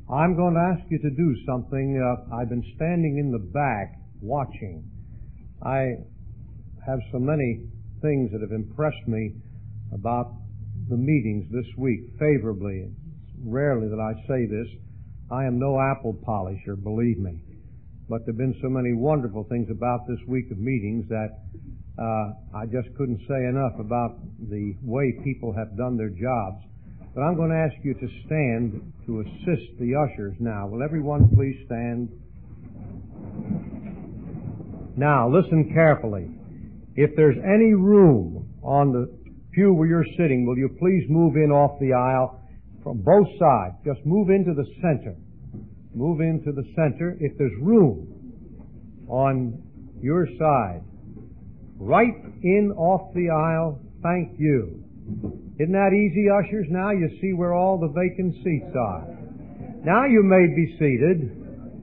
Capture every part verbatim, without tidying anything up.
I'm going to ask you to do something. Uh, I've been standing in the back watching. I have so many things that have impressed me about the meetings this week favorably. It's rarely that I say this. I am no apple polisher, believe me. But there have been so many wonderful things about this week of meetings that uh, I just couldn't say enough about the way people have done their jobs. But I'm going to ask you to stand to assist the ushers now. Will everyone please stand? Now, listen carefully. If there's any room on the pew where you're sitting, will you please move in off the aisle from both sides? Just move into the center. Move into the center. If there's room on your side, right in off the aisle, thank you. Isn't that easy, ushers? Now you see where all the vacant seats are. Now you may be seated.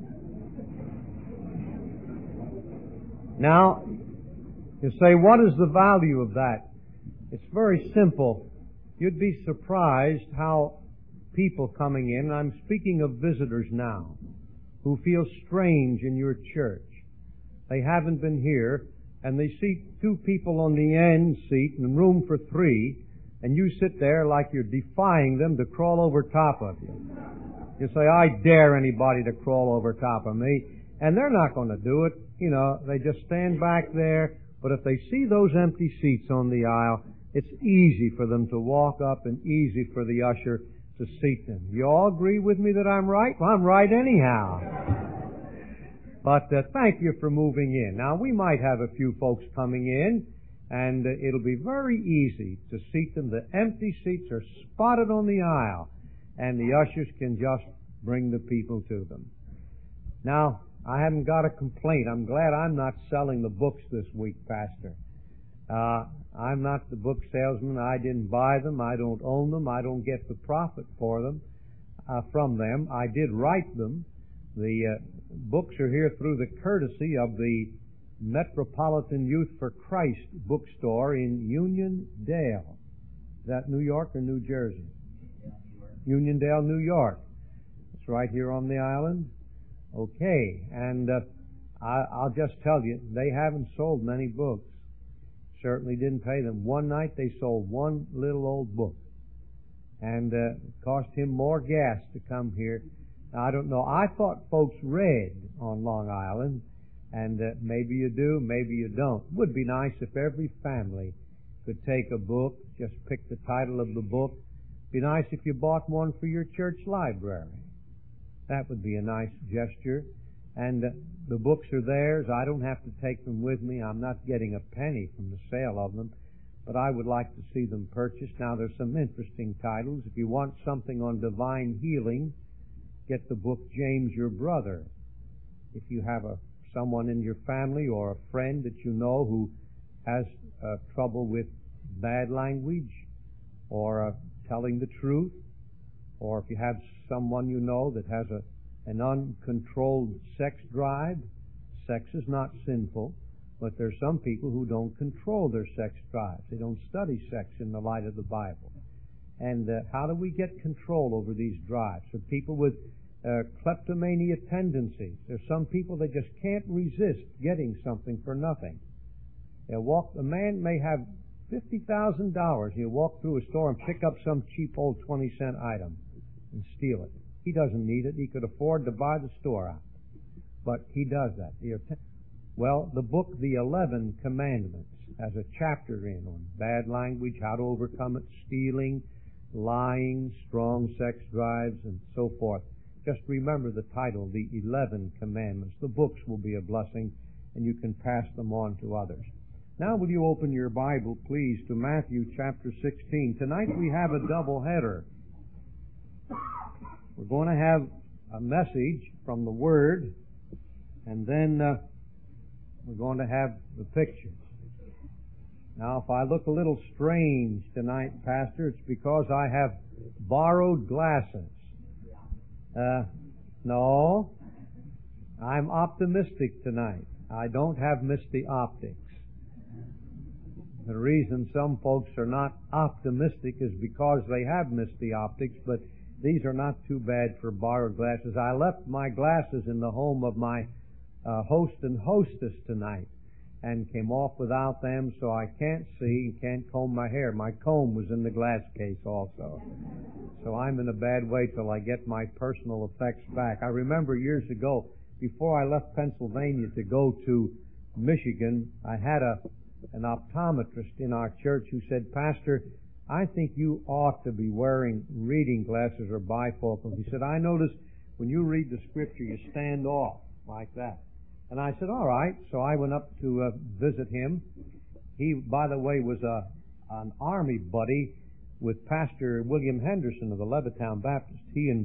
Now, you say, what is the value of that? It's very simple. You'd be surprised how people coming in, and I'm speaking of visitors now, who feel strange in your church. They haven't been here, and they see two people on the end seat and room for three, and you sit there like you're defying them to crawl over top of you. You say, I dare anybody to crawl over top of me, and they're not going to do it. You know, they just stand back there, but if they see those empty seats on the aisle, it's easy for them to walk up and easy for the usher to seat them. You all agree with me that I'm right? Well, I'm right anyhow. But uh, thank you for moving in. Now, we might have a few folks coming in, and uh, it'll be very easy to seat them. The empty seats are spotted on the aisle, and the ushers can just bring the people to them. Now, I haven't got a complaint. I'm glad I'm not selling the books this week, Pastor. Uh, I'm not the book salesman. I didn't buy them. I don't own them. I don't get the profit for them, uh, from them. I did write them. The uh, books are here through the courtesy of the Metropolitan Youth for Christ bookstore in Uniondale. Is that New York or New Jersey? Uniondale, New York. It's right here on the island. Okay, and uh, I, I'll just tell you, they haven't sold many books. Certainly didn't pay them. One night they sold one little old book, and uh, it cost him more gas to come here. Now, I don't know. I thought folks read on Long Island, and uh, maybe you do, maybe you don't. It would be nice if every family could take a book, just pick the title of the book. It'd be nice if you bought one for your church library. That would be a nice gesture. And uh, the books are theirs. I don't have to take them with me. I'm not getting a penny from the sale of them. But I would like to see them purchased. Now, there's some interesting titles. If you want something on divine healing, get the book James Your Brother. If you have a someone in your family or a friend that you know who has uh, trouble with bad language or uh, telling the truth, or if you have someone you know that has a an uncontrolled sex drive. Sex is not sinful, but there's some people who don't control their sex drives. They don't study sex in the light of the Bible. And uh, how do we get control over these drives? For people with uh, kleptomania tendencies, there's some people that just can't resist getting something for nothing. They'll walk. A man may have fifty thousand dollars. He'll walk through a store and pick up some cheap old twenty cent item and steal it. He doesn't need it. He could afford to buy the store out. But he does that. Well, the book, The Eleven Commandments, has a chapter in on bad language, how to overcome it, stealing, lying, strong sex drives, and so forth. Just remember the title, The Eleven Commandments. The books will be a blessing, and you can pass them on to others. Now will you open your Bible, please, to Matthew chapter sixteen. Tonight we have a double header. We're going to have a message from the Word, and then uh, we're going to have the pictures. Now, if I look a little strange tonight, Pastor, it's because I have borrowed glasses. Uh, no, I'm optimistic tonight. I don't have misty optics. The reason some folks are not optimistic is because they have misty optics, but these are not too bad for borrowed glasses. I left my glasses in the home of my uh, host and hostess tonight and came off without them, so I can't see and can't comb my hair. My comb was in the glass case also. So I'm in a bad way till I get my personal effects back. I remember years ago, before I left Pennsylvania to go to Michigan, I had a an optometrist in our church who said, "Pastor, I think you ought to be wearing reading glasses or bifocals." He said, "I notice when you read the Scripture, you stand off like that." And I said, "All right." So I went up to uh, visit him. He, by the way, was a an Army buddy with Pastor William Henderson of the Levittown Baptist. He and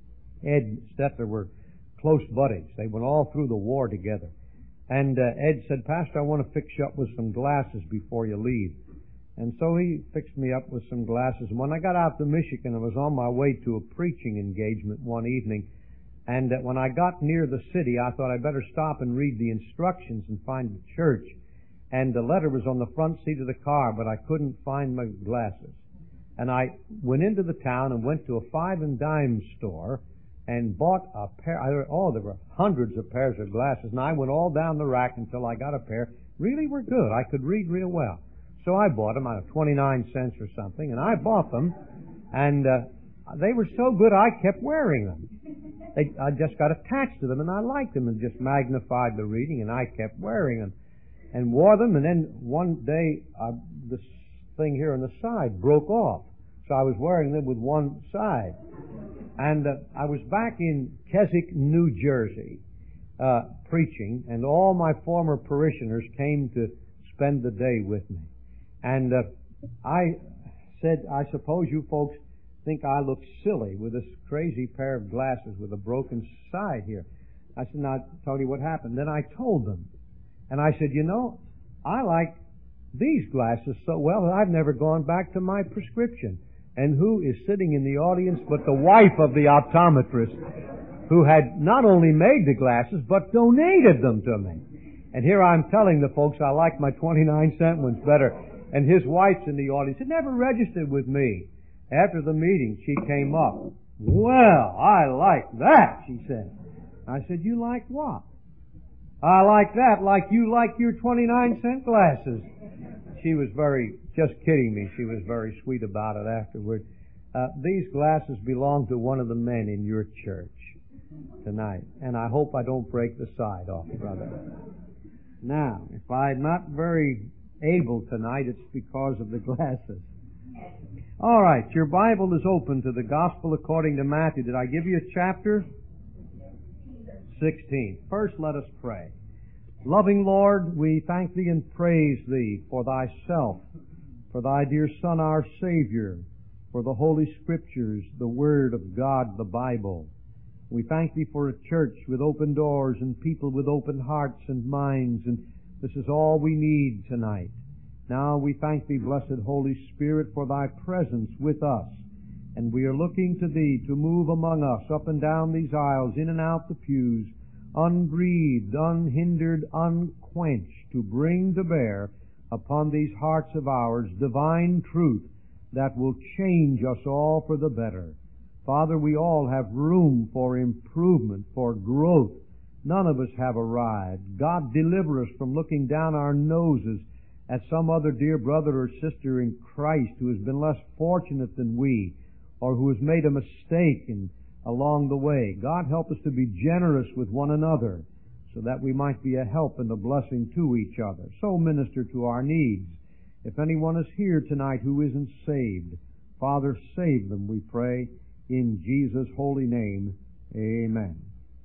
Ed Stetler were close buddies. They went all through the war together. And uh, Ed said, "Pastor, I want to fix you up with some glasses before you leave." And so he fixed me up with some glasses. And when I got out to Michigan, I was on my way to a preaching engagement one evening. And uh, when I got near the city, I thought I'd better stop and read the instructions and find the church. And the letter was on the front seat of the car, but I couldn't find my glasses. And I went into the town and went to a five and dime store and bought a pair. Oh, there were hundreds of pairs of glasses. And I went all down the rack until I got a pair. Really were good. I could read real well. So I bought them out of twenty-nine cents or something, and I bought them, and uh, they were so good I kept wearing them. They, I just got attached to them, and I liked them, and just magnified the reading, and I kept wearing them, and wore them, and then one day uh, this thing here on the side broke off, so I was wearing them with one side. And uh, I was back in Keswick, New Jersey, uh, preaching, and all my former parishioners came to spend the day with me. And uh, I said, "I suppose you folks think I look silly with this crazy pair of glasses with a broken side here." I said, "Now, I'll tell you what happened." Then I told them. And I said, "You know, I like these glasses so well that I've never gone back to my prescription." And who is sitting in the audience but the wife of the optometrist, who had not only made the glasses, but donated them to me. And here I'm telling the folks I like my twenty-nine cent ones better. And his wife's in the audience. It never registered with me. After the meeting, she came up. "Well, I like that," she said. I said, "You like what?" "I like that like you like your twenty-nine cent glasses." She was very, just kidding me. She was very sweet about it afterward. Uh, these glasses belong to one of the men in your church tonight. And I hope I don't break the side off, brother. Now, if I'm not very able tonight, it's because of the glasses. All right, your Bible is open to the Gospel according to Matthew. Did I give you a chapter? sixteen. First, let us pray. Loving Lord, we thank Thee and praise Thee for Thyself, for Thy dear Son, our Savior, for the Holy Scriptures, the Word of God, the Bible. We thank Thee for a church with open doors and people with open hearts and minds, and this is all we need tonight. Now we thank Thee, blessed Holy Spirit, for Thy presence with us. And we are looking to Thee to move among us, up and down these aisles, in and out the pews, unbreathed, unhindered, unquenched, to bring to bear upon these hearts of ours divine truth that will change us all for the better. Father, we all have room for improvement, for growth. None of us have arrived. God, deliver us from looking down our noses at some other dear brother or sister in Christ who has been less fortunate than we, or who has made a mistake in, along the way. God, help us to be generous with one another so that we might be a help and a blessing to each other. So minister to our needs. If anyone is here tonight who isn't saved, Father, save them, we pray, in Jesus' holy name. Amen.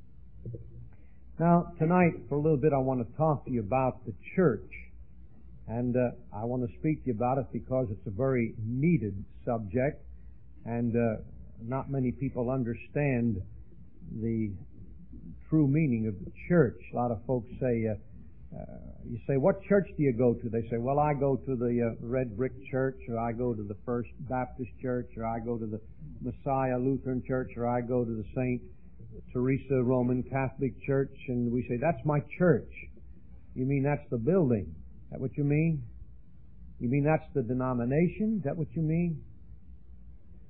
Now, tonight, for a little bit, I want to talk to you about the church. And uh, I want to speak to you about it because it's a very needed subject, and uh, not many people understand the true meaning of the church. A lot of folks say, uh, uh, you say, "What church do you go to?" They say, "Well, I go to the uh, Red Brick Church, or I go to the First Baptist Church, or I go to the Messiah Lutheran Church, or I go to the Saint Teresa Roman Catholic Church." And we say, "That's my church." You mean that's the building? Is that what you mean? You mean that's the denomination? Is that what you mean?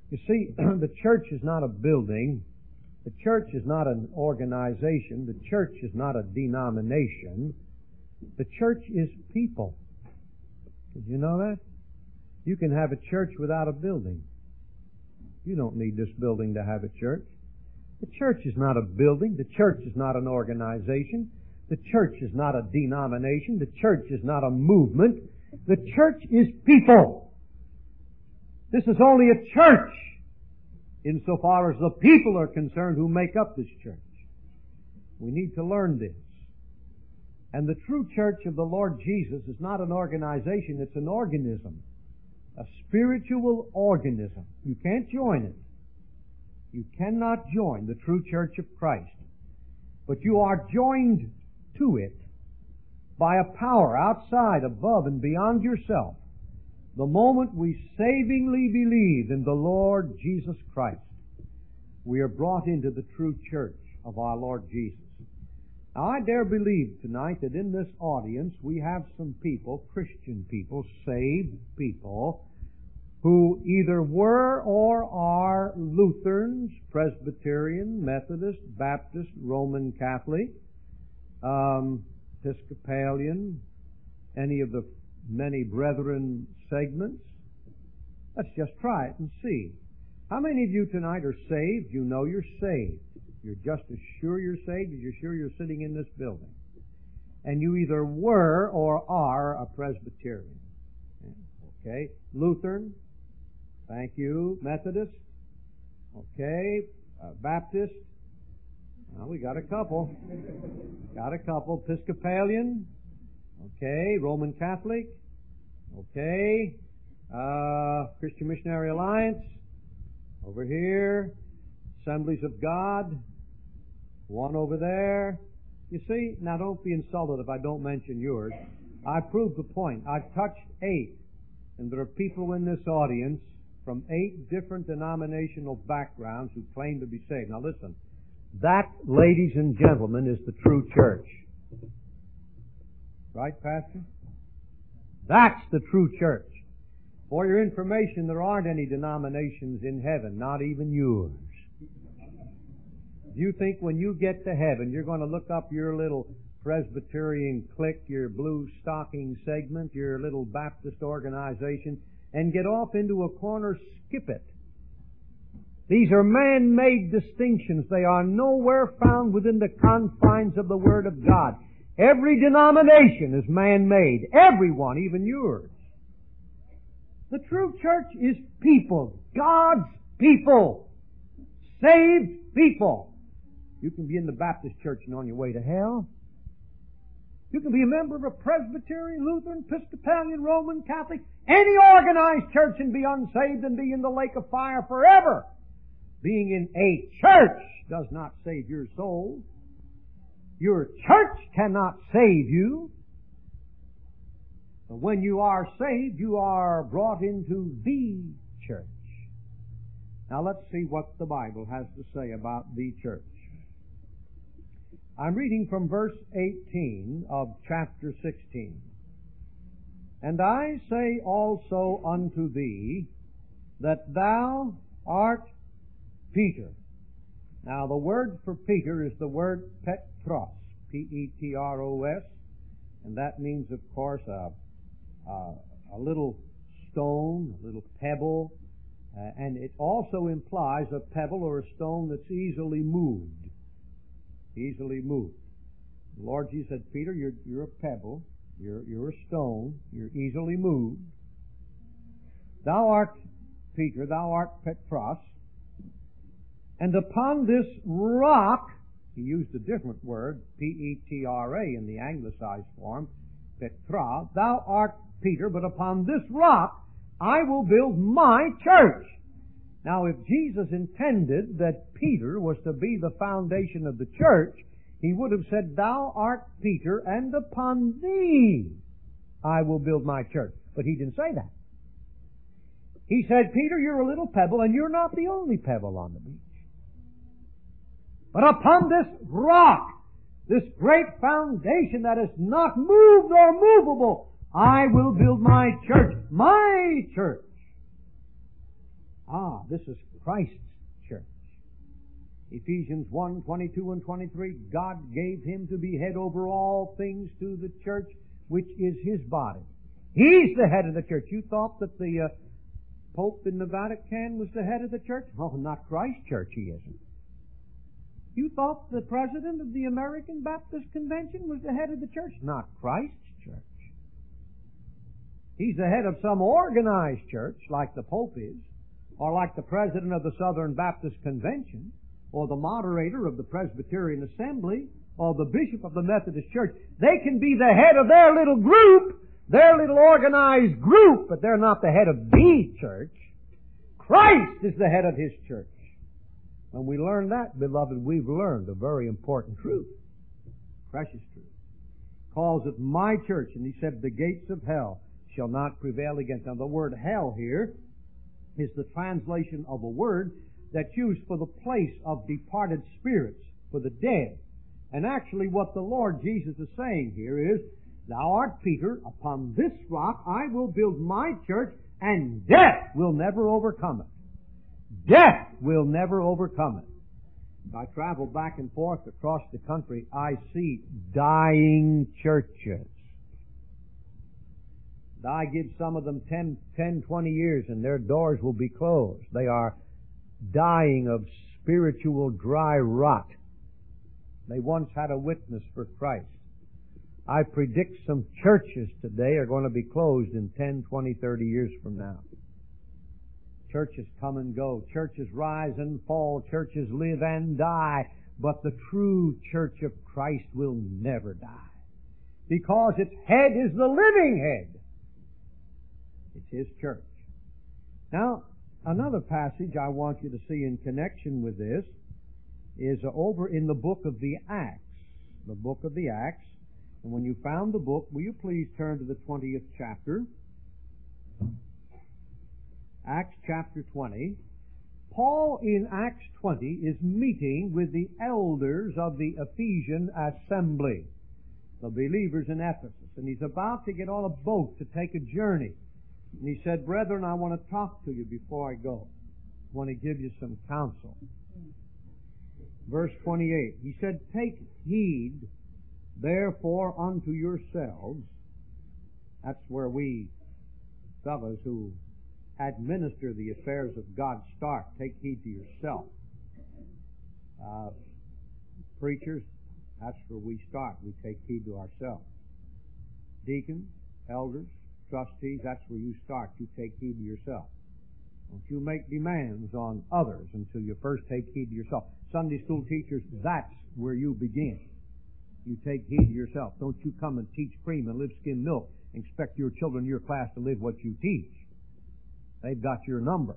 You see, the church is not a building. The church is not an organization. The church is not a denomination. The church is people. Did you know that? You can have a church without a building. You don't need this building to have a church. The church is not a building. The church is not an organization. The church is not a denomination. The church is not a movement. The church is people. This is only a church insofar as the people are concerned who make up this church. We need to learn this. And the true church of the Lord Jesus is not an organization, it's an organism. A spiritual organism. You can't join it. You cannot join the true church of Christ. But you are joined to it by a power outside, above, and beyond yourself. The moment we savingly believe in the Lord Jesus Christ, we are brought into the true church of our Lord Jesus. Now, I dare believe tonight that in this audience we have some people, Christian people, saved people, who either were or are Lutherans, Presbyterian, Methodist, Baptist, Roman Catholic, um, Episcopalian, any of the many brethren segments. Let's just try it and see. How many of you tonight are saved? You know you're saved. You're just as sure you're saved as you're sure you're sitting in this building. And you either were or are a Presbyterian. Okay? Lutheran. Thank you. Methodist. Okay. Uh, Baptist. Well, we got a couple. Got a couple. Episcopalian. Okay. Roman Catholic. Okay. Uh, Christian Missionary Alliance. Over here. Assemblies of God. One over there. You see, now don't be insulted if I don't mention yours. I proved the point. I've touched eight. And there are people in this audience from eight different denominational backgrounds who claim to be saved. Now listen, that, ladies and gentlemen, is the true church. Right, Pastor? That's the true church. For your information, there aren't any denominations in heaven, not even yours. You think when you get to heaven, you're going to look up your little Presbyterian clique, your blue stocking segment, your little Baptist organization, and get off into a corner, skip it. These are man-made distinctions. They are nowhere found within the confines of the Word of God. Every denomination is man-made. Everyone, even yours. The true church is people. God's people. Saved people. You can be in the Baptist church and on your way to hell. You can be a member of a Presbyterian, Lutheran, Episcopalian, Roman, Catholic, any organized church and be unsaved and be in the lake of fire forever. Being in a church does not save your soul. Your church cannot save you. But when you are saved, you are brought into the church. Now let's see what the Bible has to say about the church. I'm reading from verse eighteen of chapter sixteen. And I say also unto thee that thou art Peter. Now the word for Peter is the word Petros, P E T R O S, and that means, of course, a, a, a little stone, a little pebble, uh, and it also implies a pebble or a stone that's easily moved. Easily moved. The Lord Jesus said, Peter, you're, you're a pebble, you're, you're a stone, you're easily moved. Thou art Peter, thou art Petros, and upon this rock, he used a different word, P E T R A in the anglicized form, Petra, thou art Peter, but upon this rock I will build my church. Now, if Jesus intended that Peter was to be the foundation of the church, he would have said, thou art Peter, and upon thee I will build my church. But he didn't say that. He said, Peter, you're a little pebble, and you're not the only pebble on the beach. But upon this rock, this great foundation that is not moved or movable, I will build my church, my church. Ah, this is Christ's church. Ephesians one, twenty-two and twenty-three, God gave Him to be head over all things to the church, which is His body. He's the head of the church. You thought that the uh, Pope in the Vatican was the head of the church? Oh, not Christ's church, he isn't. You thought the president of the American Baptist Convention was the head of the church? Not Christ's church. He's the head of some organized church, like the Pope is, or like the president of the Southern Baptist Convention, or the moderator of the Presbyterian Assembly, or the bishop of the Methodist Church. They can be the head of their little group, their little organized group, but they're not the head of the church. Christ is the head of His church. When we learn that, beloved, we've learned a very important truth. Precious truth. Calls it my church, and He said, the gates of hell shall not prevail against. Now, the word hell here is the translation of a word that's used for the place of departed spirits, for the dead. And actually what the Lord Jesus is saying here is, thou art Peter, upon this rock I will build my church, and death will never overcome it. Death will never overcome it. I travel back and forth across the country. I see dying churches. I give some of them ten, ten, twenty years and their doors will be closed. They are dying of spiritual dry rot. They once had a witness for Christ. I predict some churches today are going to be closed in ten, twenty, thirty years from now. Churches come and go. Churches rise and fall. Churches live and die. But the true church of Christ will never die. Because its head is the living head. It's His church. Now, another passage I want you to see in connection with this is over in the book of the Acts. The book of the Acts. And when you found the book, will you please turn to the twentieth chapter? Acts chapter twenty. Paul in Acts twenty is meeting with the elders of the Ephesian assembly, the believers in Ephesus. And he's about to get on a boat to take a journey. And he said, brethren, I want to talk to you before I go. I want to give you some counsel. Verse twenty-eight, he said, take heed therefore unto yourselves. That's where we fellows who administer the affairs of God start. Take heed to yourself. Uh, preachers, that's where we start. We take heed to ourselves. Deacons, elders, trustees, that's where you start. You take heed to yourself. Don't you make demands on others until you first take heed to yourself. Sunday school teachers, that's where you begin. You take heed to yourself. Don't you come and teach cream and live skim milk and expect your children in your class to live what you teach. They've got your number.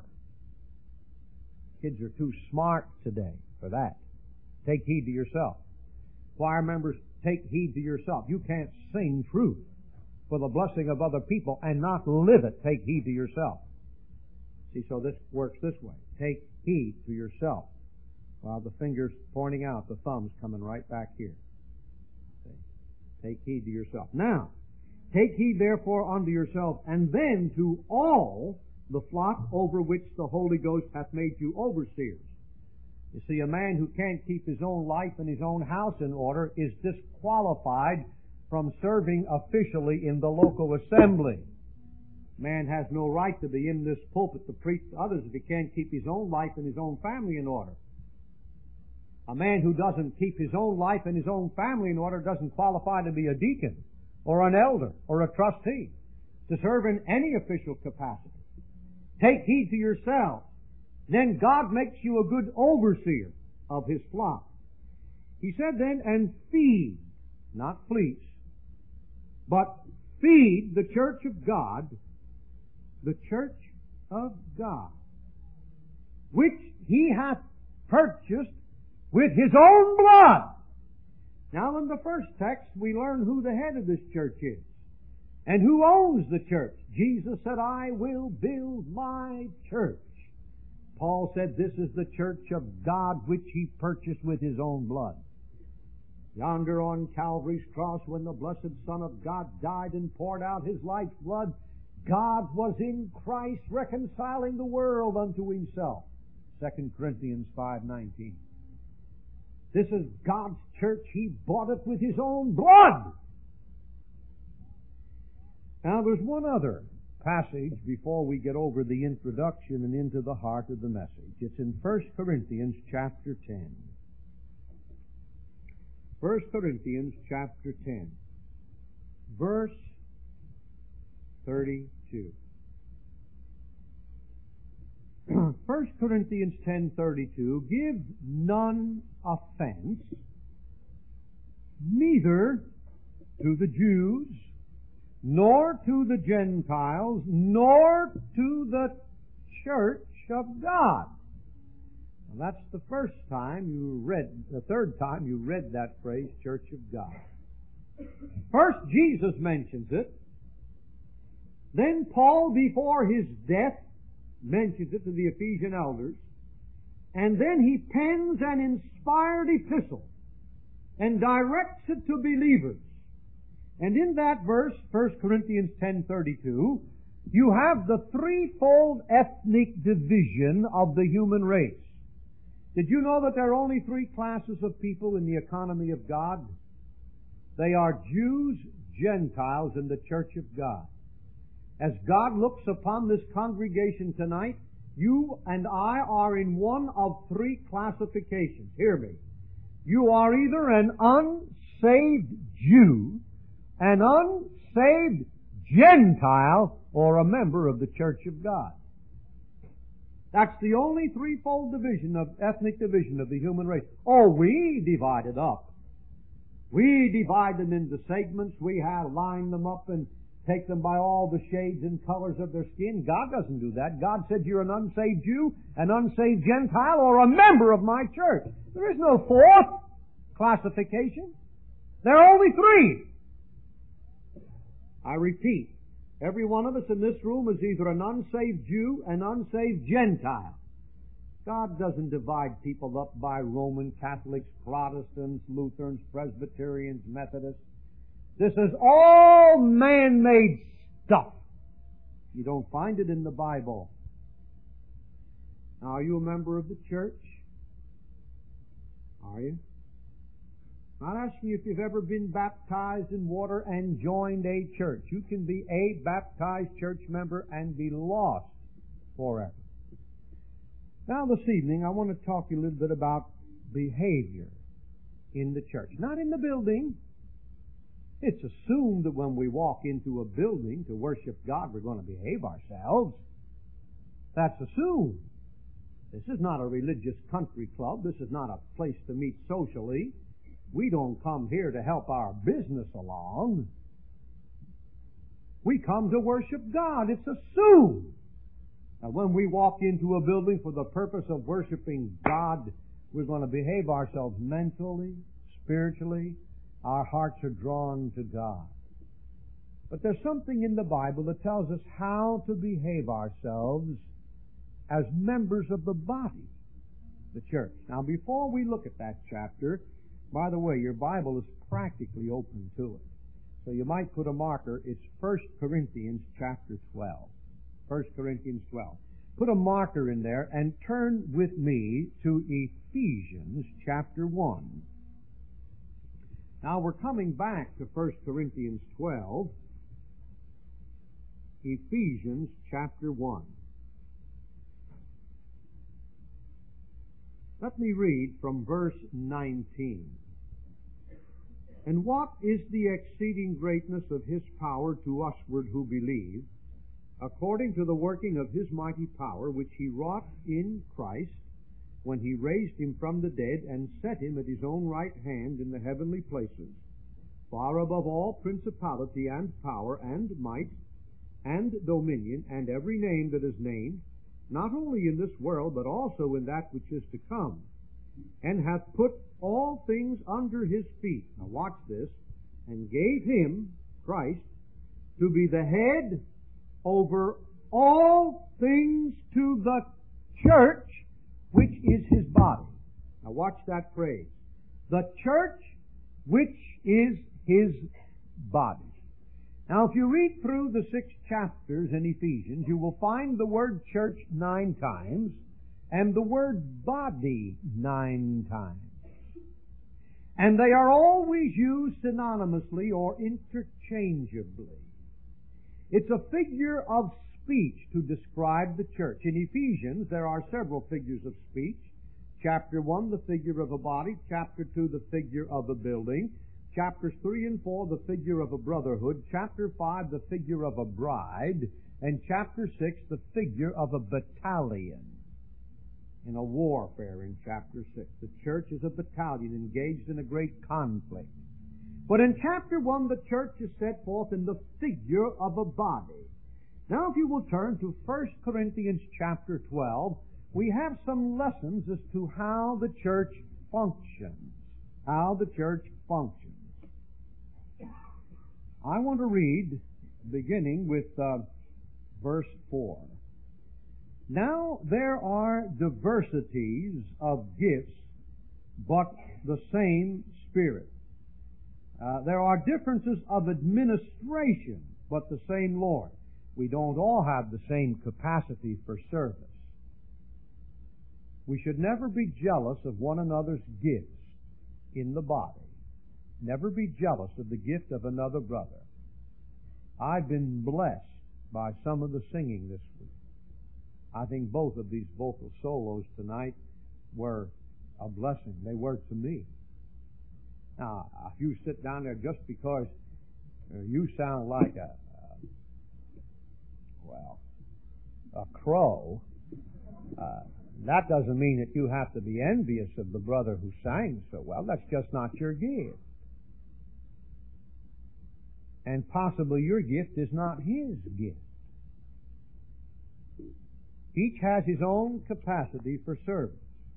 Kids are too smart today for that. Take heed to yourself. Choir members, take heed to yourself. You can't sing truth for the blessing of other people and not live it. Take heed to yourself. See, so this works this way. Take heed to yourself. While the finger's pointing out, the thumb's coming right back here. See? Take heed to yourself. Now, take heed therefore unto yourself, and then to all the flock over which the Holy Ghost hath made you overseers. You see, a man who can't keep his own life and his own house in order is disqualified from serving officially in the local assembly. Man has no right to be in this pulpit to preach to others if he can't keep his own life and his own family in order. A man who doesn't keep his own life and his own family in order doesn't qualify to be a deacon or an elder or a trustee, to serve in any official capacity. Take heed to yourselves. Then God makes you a good overseer of His flock. He said then, and feed, not fleece, but feed the church of God, the church of God, which He hath purchased with His own blood. Now in the first text we learn who the head of this church is. And who owns the church? Jesus said, I will build my church. Paul said, this is the church of God which He purchased with His own blood. Yonder on Calvary's cross, when the blessed Son of God died and poured out His life's blood, God was in Christ reconciling the world unto Himself. Second Corinthians five nineteen. This is God's church. He bought it with His own blood. Now there's one other passage before we get over the introduction and into the heart of the message. It's in First Corinthians chapter ten. First Corinthians chapter ten, verse thirty-two. First Corinthians ten thirty-two, give none offense, neither to the Jews, nor to the Gentiles, nor to the church of God. Now that's the first time you read, the third time you read that phrase, church of God. First Jesus mentions it. Then Paul, before his death, mentions it to the Ephesian elders. And then he pens an inspired epistle and directs it to believers. And in that verse, First Corinthians ten thirty-two, you have the threefold ethnic division of the human race. Did you know that there are only three classes of people in the economy of God? They are Jews, Gentiles, and the church of God. As God looks upon this congregation tonight, you and I are in one of three classifications. Hear me. You are either an unsaved Jew, an unsaved Gentile, or a member of the church of God. That's the only threefold division of ethnic division of the human race. Oh, we divide it up. We divide them into segments. We have lined them up and take them by all the shades and colors of their skin. God doesn't do that. God said you're an unsaved Jew, an unsaved Gentile, or a member of my church. There is no fourth classification. There are only three. I repeat, every one of us in this room is either an unsaved Jew, an unsaved Gentile. God doesn't divide people up by Roman Catholics, Protestants, Lutherans, Presbyterians, Methodists. This is all man-made stuff. You don't find it in the Bible. Now, are you a member of the church? Are you? I'm not asking you if you've ever been baptized in water and joined a church. You can be a baptized church member and be lost forever. Now, this evening, I want to talk to you a little bit about behavior in the church. Not in the building. It's assumed that when we walk into a building to worship God, we're going to behave ourselves. That's assumed. This is not a religious country club. This is not a place to meet socially. We don't come here to help our business along. We come to worship God. It's assumed. Now, when we walk into a building for the purpose of worshiping God, we're going to behave ourselves mentally, spiritually. Our hearts are drawn to God. But there's something in the Bible that tells us how to behave ourselves as members of the body, the church. Now, before we look at that chapter, by the way, your Bible is practically open to it. So you might put a marker. It's First Corinthians chapter twelve. First Corinthians twelve. Put a marker in there and turn with me to Ephesians chapter one. Now we're coming back to First Corinthians twelve. Ephesians chapter one. Let me read from verse nineteen. And what is the exceeding greatness of His power to usward who believe, according to the working of His mighty power, which He wrought in Christ, when He raised Him from the dead, and set Him at His own right hand in the heavenly places, far above all principality and power and might and dominion, and every name that is named, not only in this world, but also in that which is to come, and hath put all things under His feet. Now watch this. And gave Him, Christ, to be the head over all things to the church, which is His body. Now watch that phrase. The church, which is His body. Now, if you read through the six chapters in Ephesians, you will find the word church nine times and the word body nine times. And they are always used synonymously or interchangeably. It's a figure of speech to describe the church. In Ephesians, there are several figures of speech. Chapter one, the figure of a body. Chapter two, the figure of a building. Chapters three and four, the figure of a brotherhood. Chapter five, the figure of a bride. And chapter six, the figure of a battalion. In a warfare in chapter six. The church is a battalion engaged in a great conflict. But in chapter one, the church is set forth in the figure of a body. Now if you will turn to First Corinthians chapter twelve, we have some lessons as to how the church functions. How the church functions. I want to read, beginning with uh, verse four. Now there are diversities of gifts, but the same Spirit. Uh, there are differences of administration, but the same Lord. We don't all have the same capacity for service. We should never be jealous of one another's gifts in the body. Never be jealous of the gift of another brother. I've been blessed by some of the singing this week. I think both of these vocal solos tonight were a blessing. They were to me. Now, if you sit down there just because you sound like a, uh, well, a crow, uh, that doesn't mean that you have to be envious of the brother who sang so well. That's just not your gift. And possibly your gift is not his gift. Each has his own capacity for service.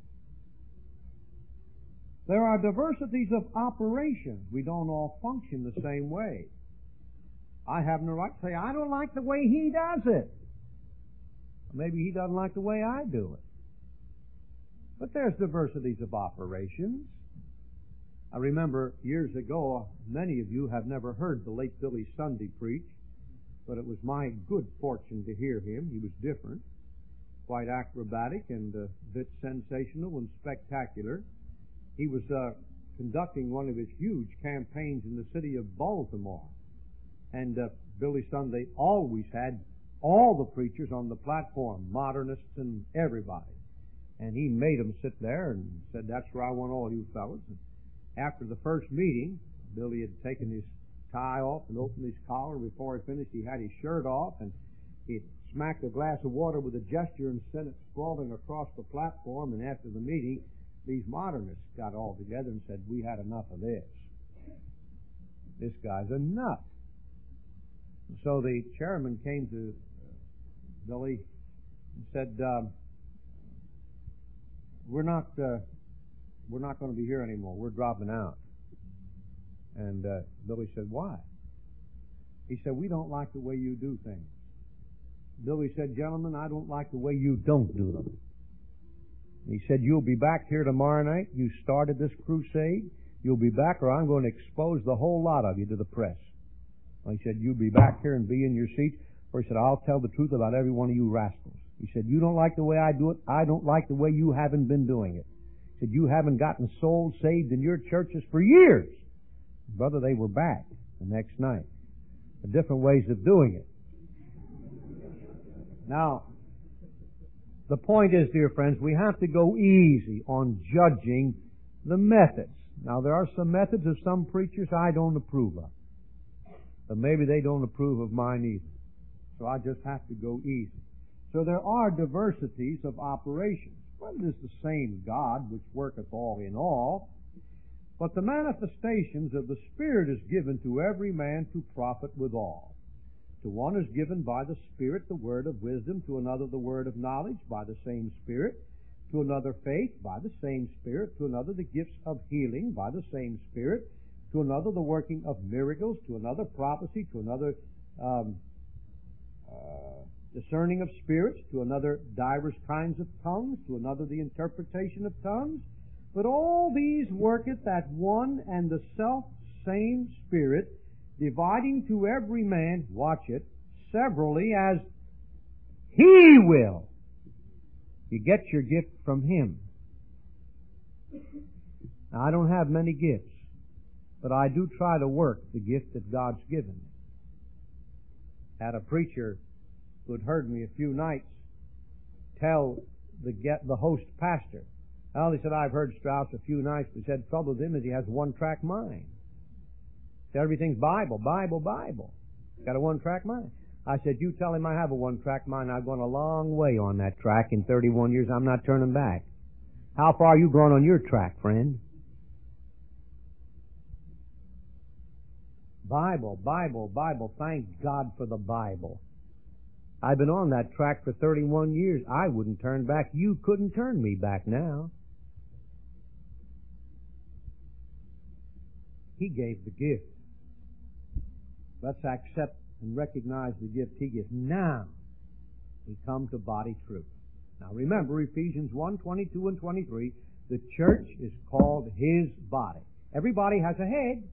There are diversities of operations. We don't all function the same way. I have no right to say, I don't like the way he does it. Maybe he doesn't like the way I do it. But there's diversities of operations. I remember years ago, many of you have never heard the late Billy Sunday preach, but it was my good fortune to hear him. He was different, quite acrobatic and a bit sensational and spectacular. He was uh, conducting one of his huge campaigns in the city of Baltimore. And uh, Billy Sunday always had all the preachers on the platform, modernists and everybody. And he made them sit there and said, that's where I want all you fellas. And after the first meeting, Billy had taken his tie off and opened his collar. Before he finished, he had his shirt off, and he smacked a glass of water with a gesture and sent it sprawling across the platform. And after the meeting, these modernists got all together and said, we had enough of this. This guy's a nut. So the chairman came to Billy and said, um, we're not uh, we're not going to be here anymore. We're dropping out. And uh, Billy said, why? He said, we don't like the way you do things. Billy said, gentlemen, I don't like the way you don't do them. He said, you'll be back here tomorrow night. You started this crusade. You'll be back or I'm going to expose the whole lot of you to the press. He said, you'll be back here and be in your seats. Or he said, I'll tell the truth about every one of you rascals. He said, you don't like the way I do it. I don't like the way you haven't been doing it. He said, you haven't gotten souls saved in your churches for years. Brother, they were back the next night. The different ways of doing it. Now, the point is, dear friends, we have to go easy on judging the methods. Now, there are some methods of some preachers I don't approve of. But maybe they don't approve of mine either. So I just have to go easy. So there are diversities of operations. But it is the same God which worketh all in all. But the manifestations of the Spirit is given to every man to profit withal. To one is given by the Spirit the word of wisdom, to another the word of knowledge by the same Spirit, to another faith by the same Spirit, to another the gifts of healing by the same Spirit, to another the working of miracles, to another prophecy, to another um, uh, discerning of spirits, to another divers kinds of tongues, to another the interpretation of tongues. But all these worketh that one and the self same Spirit, dividing to every man, watch it, severally as He will. You get your gift from Him. Now, I don't have many gifts, but I do try to work the gift that God's given me. Had a preacher who had heard me a few nights tell the get the host pastor, well, he said, I've heard Strauss a few nights, but he said, the trouble with him is he has a one-track mind. He said, everything's Bible, Bible, Bible. He's got a one-track mind. I said, you tell him I have a one-track mind. I've gone a long way on that track. In thirty-one years, I'm not turning back. How far are you going on your track, friend? Bible, Bible, Bible. Thank God for the Bible. I've been on that track for thirty-one years. I wouldn't turn back. You couldn't turn me back now. He gave the gift. Let's accept and recognize the gift He gives. Now, we come to body truth. Now remember, Ephesians one, twenty-two and twenty-three, the church is called His body. Everybody has a head.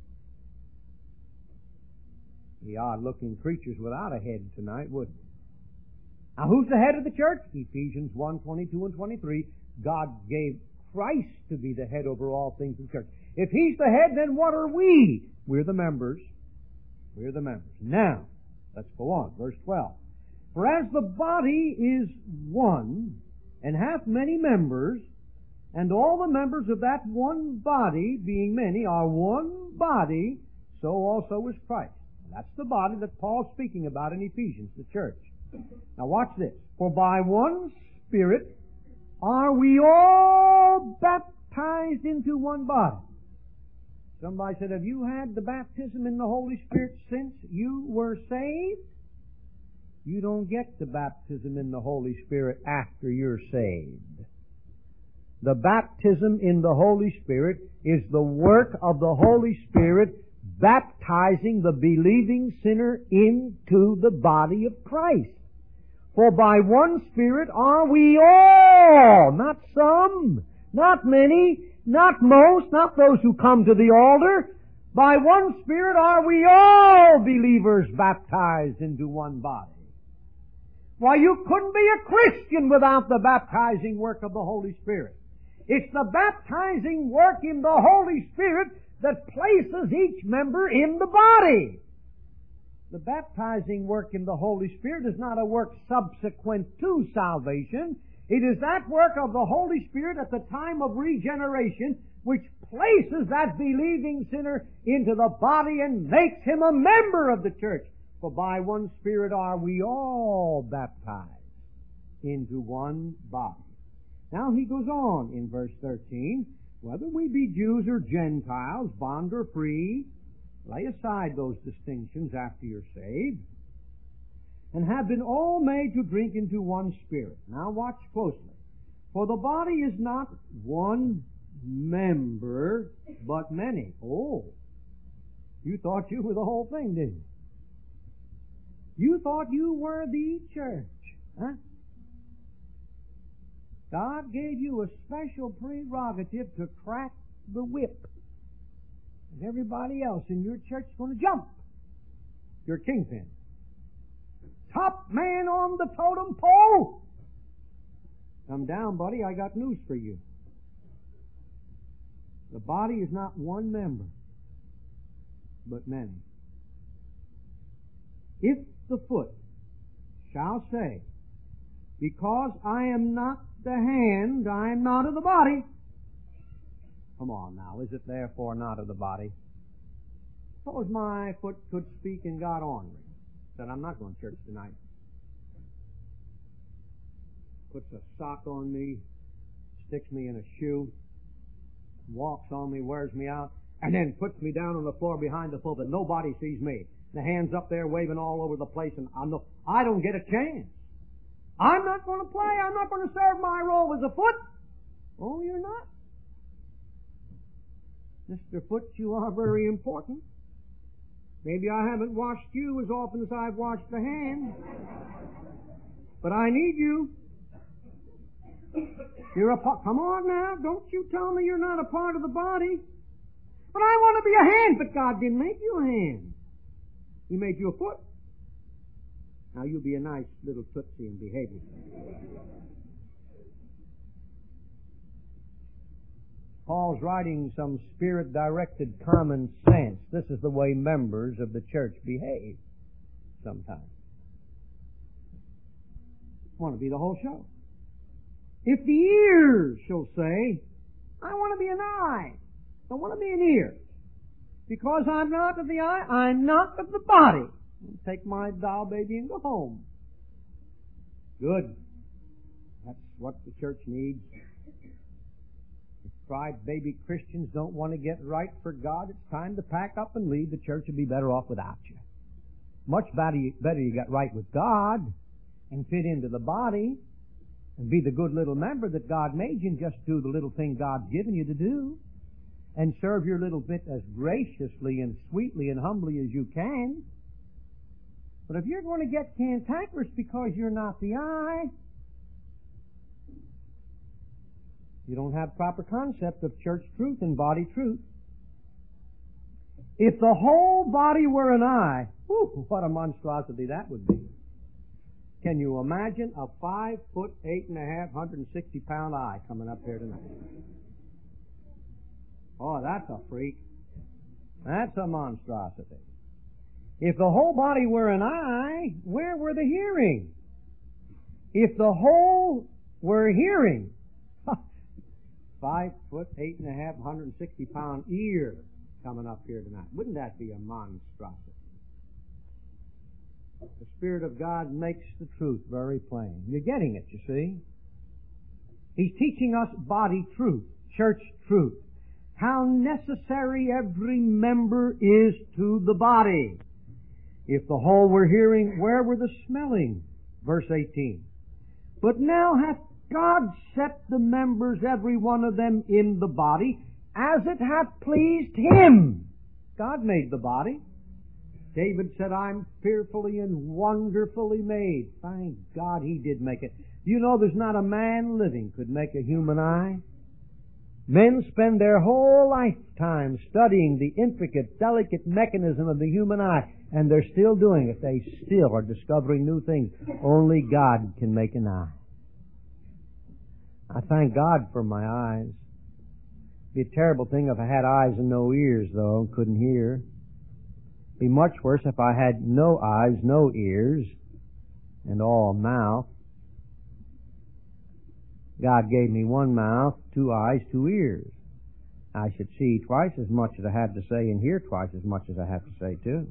The odd-looking creatures without a head tonight, wouldn't it? Now, who's the head of the church? Ephesians one, twenty-two and twenty-three. God gave Christ to be the head over all things in the church. If He's the head, then what are we? We're the members. We're the members. Now, let's go on. Verse twelve. For as the body is one, and hath many members, and all the members of that one body, being many, are one body, so also is Christ. That's the body that Paul's speaking about in Ephesians, the church. Now watch this. For by one Spirit are we all baptized into one body. Somebody said, have you had the baptism in the Holy Spirit since you were saved? You don't get the baptism in the Holy Spirit after you're saved. The baptism in the Holy Spirit is the work of the Holy Spirit baptizing the believing sinner into the body of Christ. For by one Spirit are we all, not some, not many, not most, not those who come to the altar. By one Spirit are we all believers baptized into one body. Why, you couldn't be a Christian without the baptizing work of the Holy Spirit. It's the baptizing work in the Holy Spirit that places each member in the body. The baptizing work in the Holy Spirit is not a work subsequent to salvation. It is that work of the Holy Spirit at the time of regeneration which places that believing sinner into the body and makes him a member of the church. For by one Spirit are we all baptized into one body. Now he goes on in verse thirteen, whether we be Jews or Gentiles, bond or free, lay aside those distinctions after you're saved, and have been all made to drink into one Spirit. Now watch closely. For the body is not one member, but many. Oh, you thought you were the whole thing, didn't you? You thought you were the church, huh? God gave you a special prerogative to crack the whip. And everybody else in your church is going to jump. You're kingpin. Top man on the totem pole. Come down, buddy. I got news for you. The body is not one member, but many. If the foot shall say, because I am not the hand, I am not of the body. Come on now, is it therefore not of the body? Suppose my foot could speak and got ornery. Said, I'm not going to church tonight. Puts a sock on me, sticks me in a shoe, walks on me, wears me out, and then puts me down on the floor behind the pulpit. Nobody sees me. The hands up there waving all over the place, and I know I don't get a chance. I'm not going to play. I'm not going to serve my role as a foot. Oh, you're not? Mister Foot, you are very important. Maybe I haven't washed you as often as I've washed the hand. But I need you. You're a part. Come on now. Don't you tell me you're not a part of the body. But I want to be a hand. But God didn't make you a hand. He made you a foot. Now you be a nice little tootsie and behave yourself. Paul's writing some spirit-directed common sense. This is the way members of the church behave sometimes. Want to be the whole show. If the ears shall say, I want to be an eye, I want to be an ear. Because I'm not of the eye, I'm not of the body. Take my doll baby and go home. Good. That's what the church needs. If cry-baby Christians don't want to get right for God, it's time to pack up and leave. The church would be better off without you. Much better you, better you got right with God and fit into the body and be the good little member that God made you and just do the little thing God's given you to do and serve your little bit as graciously and sweetly and humbly as you can. But if you're going to get cantankerous because you're not the eye, you don't have proper concept of church truth and body truth. If the whole body were an eye, whew, what a monstrosity that would be. Can you imagine a five foot, eight and a half, one hundred sixty pound eye coming up here tonight? Oh, that's a freak. That's a monstrosity. If the whole body were an eye, where were the hearing? If the whole were hearing, five foot, eight and a half, one hundred sixty pound ear coming up here tonight. Wouldn't that be a monstrosity? The Spirit of God makes the truth very plain. You're getting it, you see. He's teaching us body truth, church truth. How necessary every member is to the body. If the whole were hearing, where were the smelling? Verse eighteen. But now hath God set the members, every one of them, in the body, as it hath pleased Him. God made the body. David said, I'm fearfully and wonderfully made. Thank God He did make it. You know there's not a man living could make a human eye. Men spend their whole lifetime studying the intricate, delicate mechanism of the human eye, and they're still doing it. They still are discovering new things. Only God can make an eye. I thank God for my eyes. It'd be a terrible thing if I had eyes and no ears, though, and couldn't hear. It'd be much worse if I had no eyes, no ears, and all mouth. God gave me one mouth, two eyes, two ears. I should see twice as much as I have to say and hear twice as much as I have to say, too.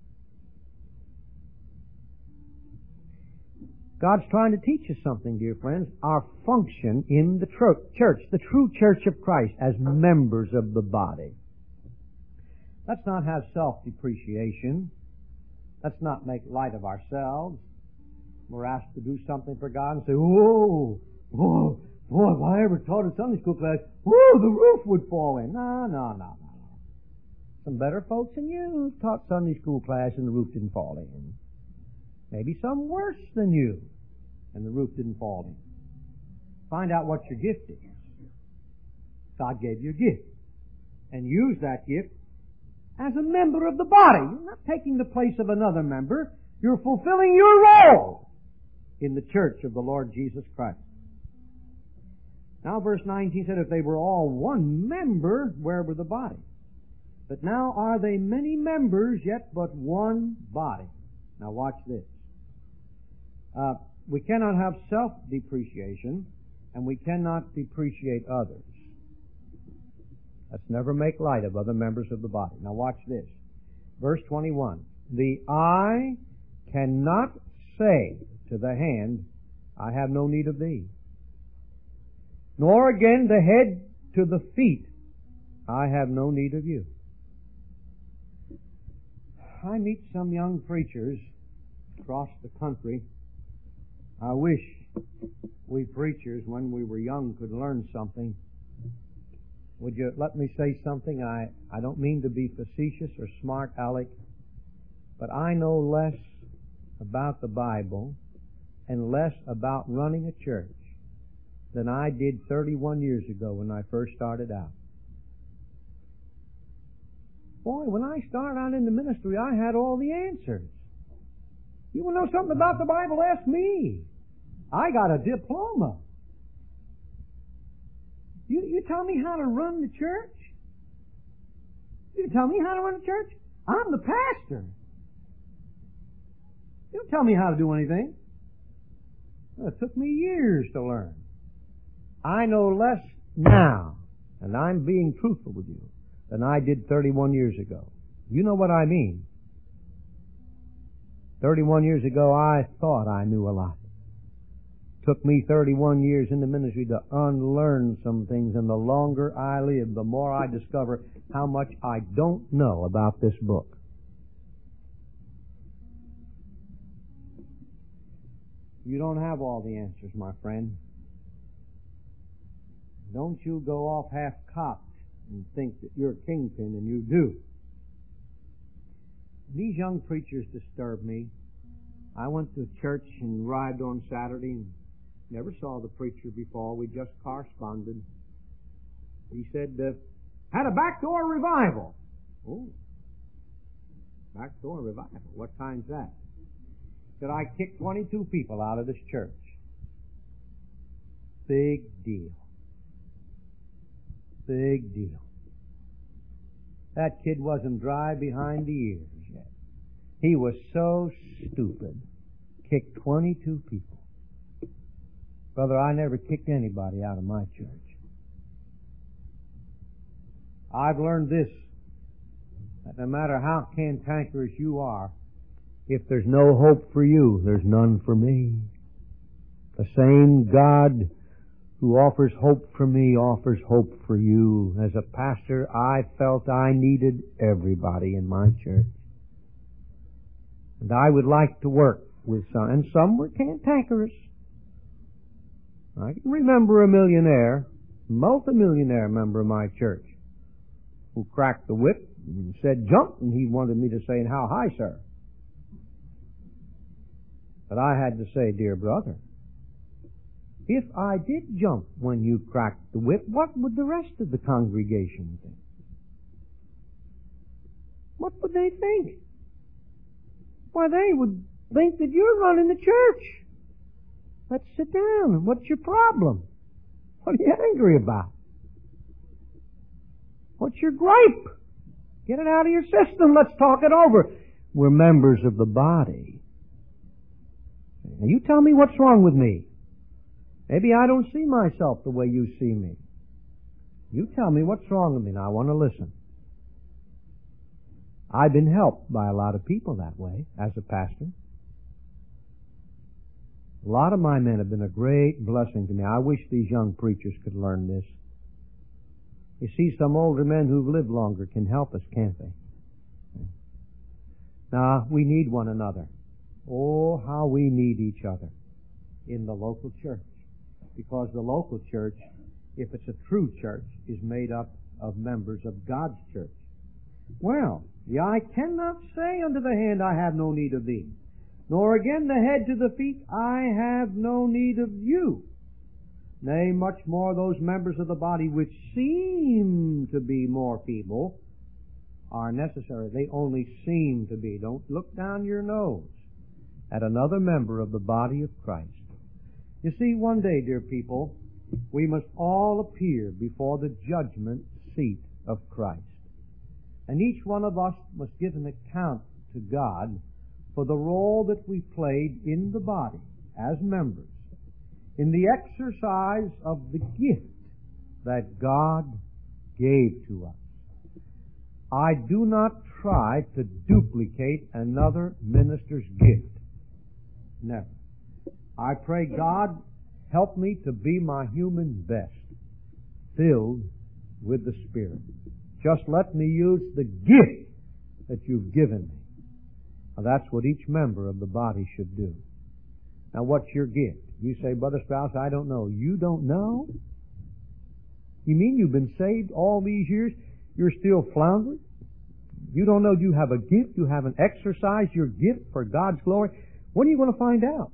God's trying to teach us something, dear friends. Our function in the tr- church, the true church of Christ, as members of the body. Let's not have self-depreciation. Let's not make light of ourselves. We're asked to do something for God and say, whoa, whoa, boy, if I ever taught a Sunday school class, whoa, the roof would fall in. No, no, no, no, no. Some better folks than you taught Sunday school class and the roof didn't fall in. Maybe some worse than you, and the roof didn't fall in. Find out what your gift is. God gave you a gift. And use that gift as a member of the body. You're not taking the place of another member. You're fulfilling your role in the church of the Lord Jesus Christ. Now verse nineteen said, if they were all one member, where were the body? But now are they many members, yet but one body. Now watch this. Uh, we cannot have self-depreciation, and we cannot depreciate others. Let's never make light of other members of the body. Now watch this. Verse twenty-one. The eye cannot say to the hand, I have no need of thee. Nor again the head to the feet, I have no need of you. I meet some young preachers across the country. I wish we preachers, when we were young, could learn something. Would you let me say something? I, I don't mean to be facetious or smart aleck, but I know less about the Bible and less about running a church than I did thirty-one years ago when I first started out. Boy, when I started out in the ministry, I had all the answers. You want to know something about the Bible? Ask me. I got a diploma. You, you tell me how to run the church? You tell me how to run the church? I'm the pastor. You don't tell me how to do anything. Well, it took me years to learn. I know less now, and I'm being truthful with you, than I did thirty-one years ago. You know what I mean. thirty-one years ago, I thought I knew a lot. Took me thirty-one years in the ministry to unlearn some things, and the longer I live, the more I discover how much I don't know about this book. You don't have all the answers, my friend. Don't you go off half-cocked and think that you're a kingpin, and you do. These young preachers disturb me. I went to church and arrived on Saturday and never saw the preacher before. We just corresponded. He said, uh, had a backdoor revival. Oh, backdoor revival. What time's that? Said, I kicked twenty-two people out of this church. Big deal. Big deal. That kid wasn't dry behind the ears yet. He was so stupid. Kicked twenty-two people. Brother, I never kicked anybody out of my church. I've learned this, that no matter how cantankerous you are, if there's no hope for you, there's none for me. The same God who offers hope for me offers hope for you. As a pastor, I felt I needed everybody in my church. And I would like to work with some, and some were cantankerous. I can remember a millionaire, multimillionaire member of my church, who cracked the whip and said, jump, and he wanted me to say, and how high, sir? But I had to say, dear brother, if I did jump when you cracked the whip, what would the rest of the congregation think? What would they think? Why, they would think that you're running the church. Let's sit down. What's your problem? What are you angry about? What's your gripe? Get it out of your system. Let's talk it over. We're members of the body. Now you tell me what's wrong with me. Maybe I don't see myself the way you see me. You tell me what's wrong with me. Now I want to listen. I've been helped by a lot of people that way as a pastor. A lot of my men have been a great blessing to me. I wish these young preachers could learn this. You see, some older men who've lived longer can help us, can't they? Now, we need one another. Oh, how we need each other in the local church. Because the local church, if it's a true church, is made up of members of God's church. Well, the eye cannot say unto the hand, I have no need of thee. Nor again the head to the feet, I have no need of you. Nay, much more those members of the body which seem to be more feeble are necessary. They only seem to be. Don't look down your nose at another member of the body of Christ. You see, one day, dear people, we must all appear before the judgment seat of Christ. And each one of us must give an account to God for the role that we played in the body as members, in the exercise of the gift that God gave to us. I do not try to duplicate another minister's gift. Never. I pray, God, help me to be my human best, filled with the Spirit. Just let me use the gift that you've given me. Now, that's what each member of the body should do. Now, what's your gift? You say, Brother Spouse, I don't know. You don't know? You mean you've been saved all these years? You're still floundering? You don't know you have a gift? You haven't exercised your gift for God's glory? When are you going to find out?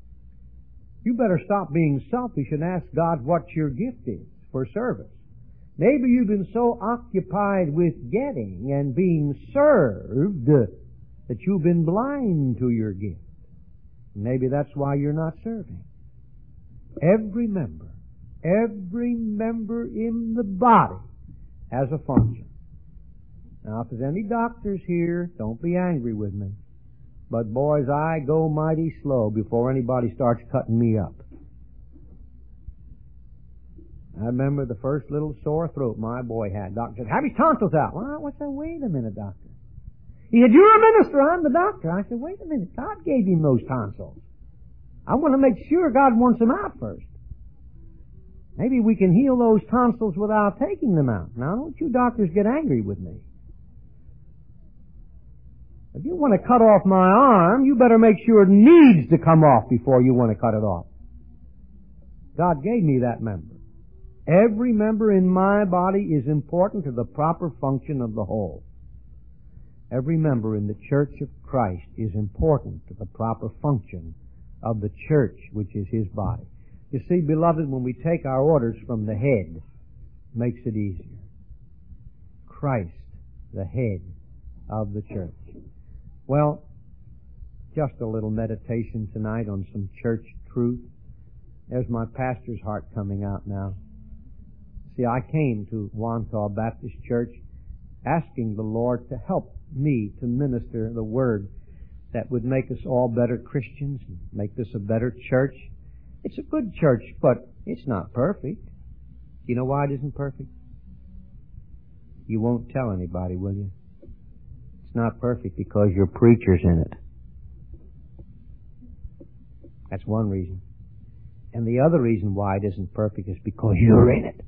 You better stop being selfish and ask God what your gift is for service. Maybe you've been so occupied with getting and being served that you've been blind to your gift. Maybe that's why you're not serving. Every member, every member in the body has a function. Now, if there's any doctors here, don't be angry with me. But boys, I go mighty slow before anybody starts cutting me up. I remember the first little sore throat my boy had. Doctor said, have his tonsils out. Well, what's that? Wait a minute, doctor. He said, you're a minister, I'm the doctor. I said, wait a minute, God gave him those tonsils. I want to make sure God wants them out first. Maybe we can heal those tonsils without taking them out. Now, don't you doctors get angry with me. If you want to cut off my arm, you better make sure it needs to come off before you want to cut it off. God gave me that member. Every member in my body is important to the proper function of the whole. Every member in the Church of Christ is important to the proper function of the church, which is His body. You see, beloved, when we take our orders from the head, it makes it easier. Christ, the head of the church. Well, just a little meditation tonight on some church truth. There's my pastor's heart coming out now. See, I came to Wantagh Baptist Church asking the Lord to help me to minister the Word that would make us all better Christians and make this a better church. It's a good church, but it's not perfect. You know why it isn't perfect? You won't tell anybody, will you? It's not perfect because your preacher's in it. That's one reason. And the other reason why it isn't perfect is because you're in it.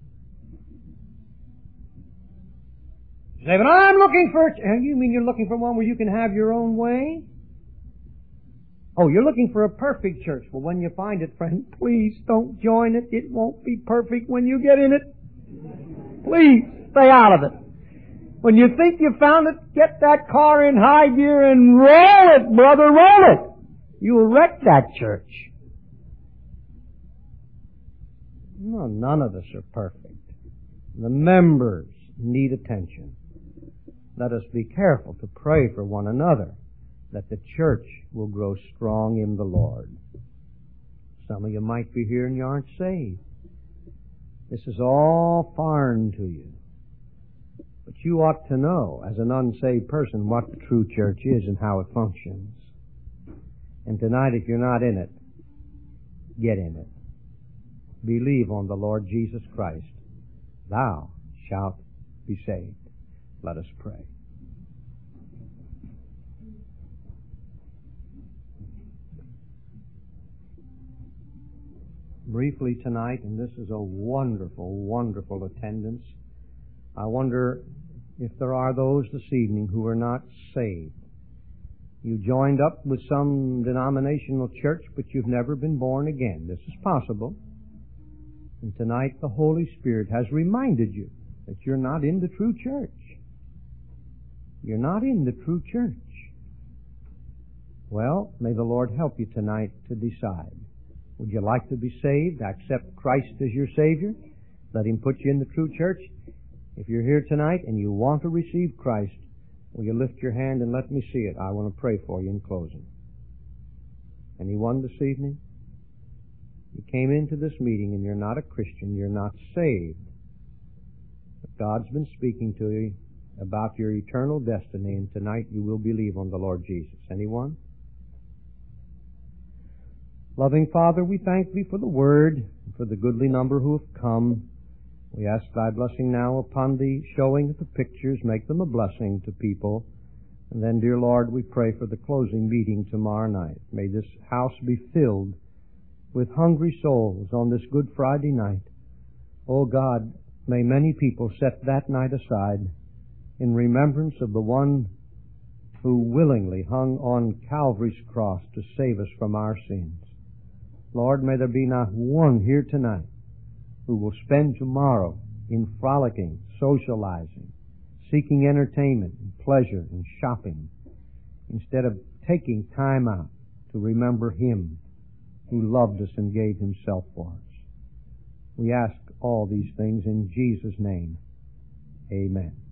You say, but I'm looking for... And you mean you're looking for one where you can have your own way? Oh, you're looking for a perfect church. Well, when you find it, friend, please don't join it. It won't be perfect when you get in it. Please, stay out of it. When you think you found it, get that car in high gear and roll it, brother, roll it. You'll wreck that church. No, none of us are perfect. The members need attention. Let us be careful to pray for one another, that the church will grow strong in the Lord. Some of you might be here and you aren't saved. This is all foreign to you. But you ought to know, as an unsaved person, what the true church is and how it functions. And tonight, if you're not in it, get in it. Believe on the Lord Jesus Christ. Thou shalt be saved. Let us pray. Briefly tonight, and this is a wonderful, wonderful attendance. I wonder if there are those this evening who are not saved. You joined up with some denominational church, but you've never been born again. This is possible. And tonight the Holy Spirit has reminded you that you're not in the true church. You're not in the true church. Well, may the Lord help you tonight to decide. Would you like to be saved? Accept Christ as your Savior? Let Him put you in the true church? If you're here tonight and you want to receive Christ, will you lift your hand and let me see it? I want to pray for you in closing. Anyone this evening? You came into this meeting and you're not a Christian, you're not saved. But God's been speaking to you about your eternal destiny, and tonight you will believe on the Lord Jesus. Anyone? Loving Father, we thank Thee for the Word, and for the goodly number who have come. We ask Thy blessing now upon the showing of the pictures. Make them a blessing to people. And then, dear Lord, we pray for the closing meeting tomorrow night. May this house be filled with hungry souls on this Good Friday night. Oh God, may many people set that night aside in remembrance of the one who willingly hung on Calvary's cross to save us from our sins. Lord, may there be not one here tonight who will spend tomorrow in frolicking, socializing, seeking entertainment and pleasure and shopping, instead of taking time out to remember Him who loved us and gave Himself for us. We ask all these things in Jesus' name. Amen.